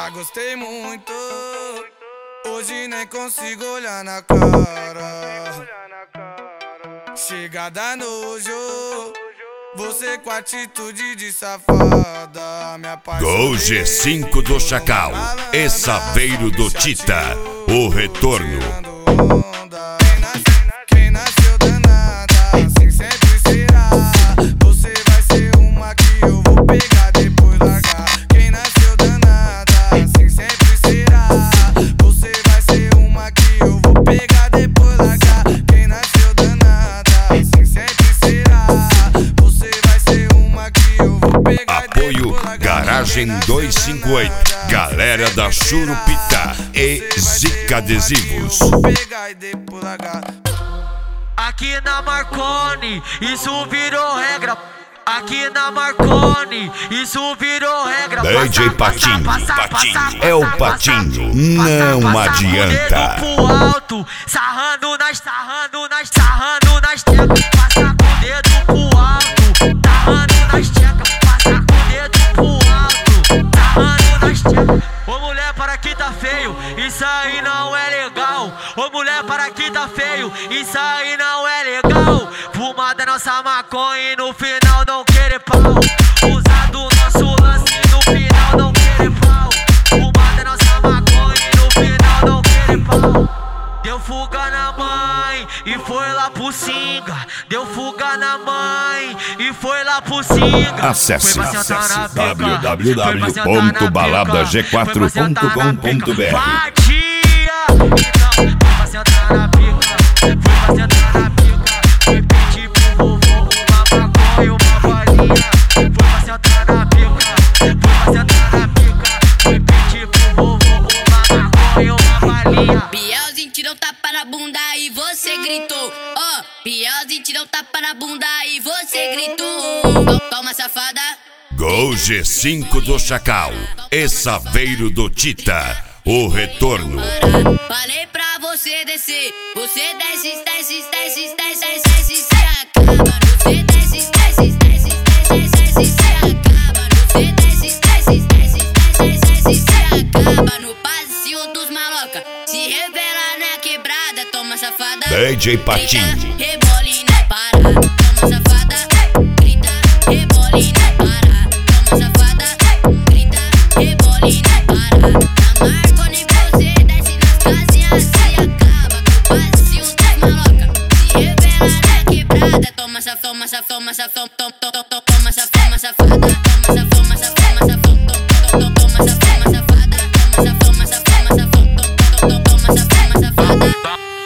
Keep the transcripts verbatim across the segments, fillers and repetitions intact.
Já gostei muito, hoje nem consigo olhar na cara. Chegada nojo, você com atitude de safada. Me apaixonei. Gol G cinco do Chacal e Saveiro do Tita, o retorno. Quem nasceu danada, assim sempre será. Você vai ser uma que eu vou pegar, depois largar. Quem nasceu danada, assim sempre será. Você vai ser uma que eu vou pegar, depois largar. Quem nasceu danada, assim sempre será. Você vai ser uma que eu vou pegar. Apoio Garagem duzentos e cinquenta e oito, galera da Churupita e Zica Adesivos. Aqui na Marconi, isso virou regra. Aqui na Marconi, isso virou regra. D J Patinho, Patinho, é o Patinho, não adianta. Pro alto, sarrando nas, sarrando nas, sarrando nas tecas. Passa com o dedo pro alto, sarrando nas tecas. Passa com o dedo pro alto, sarrando nas tecas. Ô mulher, para que tá feio, isso aí não é legal. Ô mulher, para que tá feio, isso aí não é legal. Fumada é nossa maconha e no final não querer pau. Usado nosso lance e no final não querer pau. Fumada é nossa maconha e no final não querer pau. Deu fuga na mãe e foi lá pro Singa. Deu fuga na mãe e foi lá pro Singa. Acesse, acesse w w w ponto balada g quatro ponto com ponto b r. Então, foi pra sentar na pica, foi pra sentar na pica. Repete pro vovô, uma maconha e uma bolinha. Foi pra sentar na pica, foi pra sentar na pica. Repete pro vovô, uma maconha e uma bolinha. Bielzinho tirou tapa na bunda e você gritou. Ó, oh, Bielzinho tirou tapa na bunda e você gritou. Toma, safada. Gol G cinco do Chacal e Saveiro do Tita, o retorno. Falei pra você descer, você desce, desce, desce, desce, desce, se acaba. Você desce, desce, desce, desce, desce, se acaba. Você desce, desce, desce, desce, desce, se acaba. No passeio dos maloca, se revela na quebrada. Toma, safada. D J Patinho. Rebole na para. Toma, safada. Grita, rebole na para. Toma, safada. Grita, rebole na para. Na Marconi você desce nas casinhas, se acaba. No passeio dos maloca, se revela na quebrada. Toma, saf, toma, saf, toma, saf, tom, tom, tom, tom, tom, toma, saf, toma, safada. Toma, saf, toma, saf, toma, saf, tom, tom, tom, tom, toma, saf, toma, safada. Toma, saf, toma, saf, toma, saf, tom, tom, tom, tom, toma, saf, toma, safada.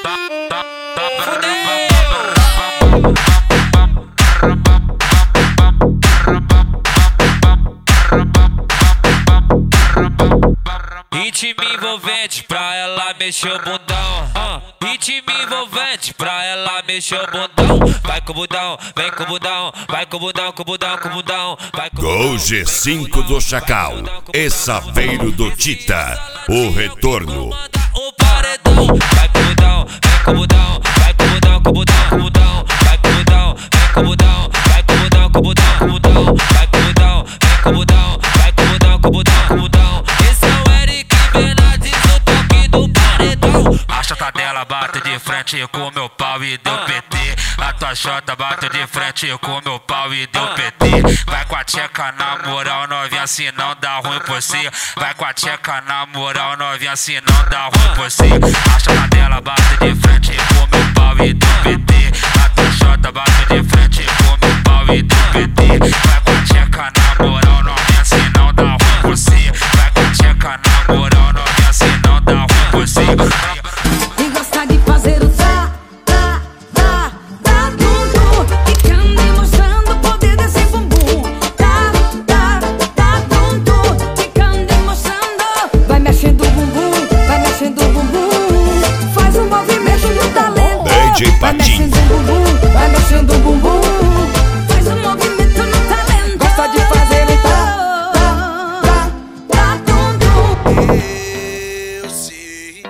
Ritmo envolvente pra ela mexer o bundão. uh. Ritmo envolvente pra ela mexer o bundão. Vai com o bundão, vem com o bundão. Vai com o bundão, com o bundão, com o bundão. Gol G cinco do Chacal e Saveiro do Tita, o retorno. O paredão, vai com o bundão, vem com o bundão. Vai com o bundão, com o bundão, com o bundão. Vai com o bundão, vem com o bundão. Vai com o bundão, com o bundão, com o bundão. Vai com o bundão, vem com o bundão. Vai com o bundão, com o bundão, com o bundão. Esse é o Eric Bernardes, o toque do paredão. A chota dela bate de frente com meu pau e deu P T. A tua chota bate de frente com meu pau e deu P T. Vai com a tcheca na moral, novinha, se não dá ruim por si. Vai com a tcheca na moral, novinha, se não dá ruim por si. A chota dela bate de frente com meu pau e deu P T. A tua chota bate de frente com meu pau e deu P T. Vai com a tcheca na moral, novinha, se não dá ruim por si. Vai com a tcheca na moral, novinha, se não dá ruim por si. E gosta de fazer o tá, tá, tá, tá tudo. Ficando e mostrando o poder desse bumbum. Tá, tá, tá tudo. Ficando e mostrando. Vai mexendo o bumbum, vai mexendo o bumbum. Faz um movimento do talento. D J Vai Patinho. mexendo o bumbum, vai mexendo o bumbum. Faz um movimento no talento. Gosta de fazer o tá, tá, tá, tá tudo. Eu sei,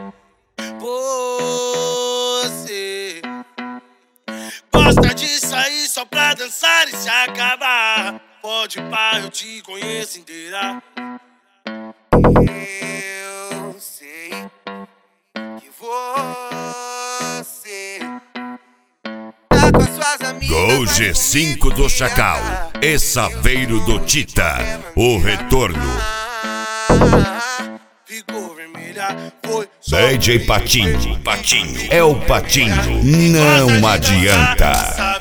você gosta de sair só pra dançar e se acabar. Pode pá, eu te conheço inteira. Eu sei que você tá com as suas amigas. Gol G cinco do Chacal e Saveiro do Tita. O retorno. Ficou vermelha, foi D J Patinho, Patinho, é o Patinho, não adianta.